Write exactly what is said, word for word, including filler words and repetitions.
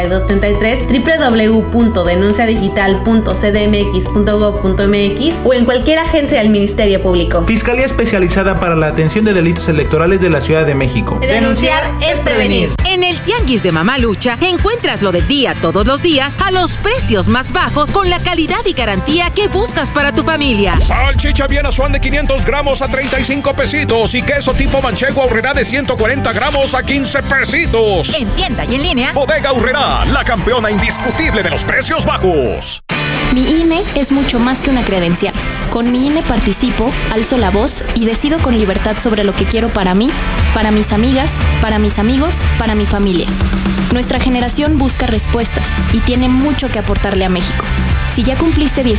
dos treinta y tres, doble u doble u doble u punto denuncia digital punto c d m x punto gob punto m x o en cualquier agencia del Ministerio Público. Fiscalía Especializada para la Atención de Delitos Electorales de la Ciudad de México. Denunciar es prevenir. En el Tianguis de Mamalucha encuentras lo del día todos los días a los precios más bajos con la calidad y garantía que buscas para tu familia. Salchicha Bien Asuán de quinientos gramos a treinta y cinco pesitos y queso tipo manchego Aurrerá de ciento cuarenta gramos a quince pesitos. En tienda y en línea. Bodega Aurrerá, la campeona indiscutible de los precios bajos. Mi I N E es mucho más que una credencial. Con mi I N E participo, alzo la voz y decido con libertad sobre lo que quiero para mí, para mis amigas, para mis amigos, para mi familia. Nuestra generación busca respuestas y tiene mucho que aportarle a México. Si ya cumpliste dieciocho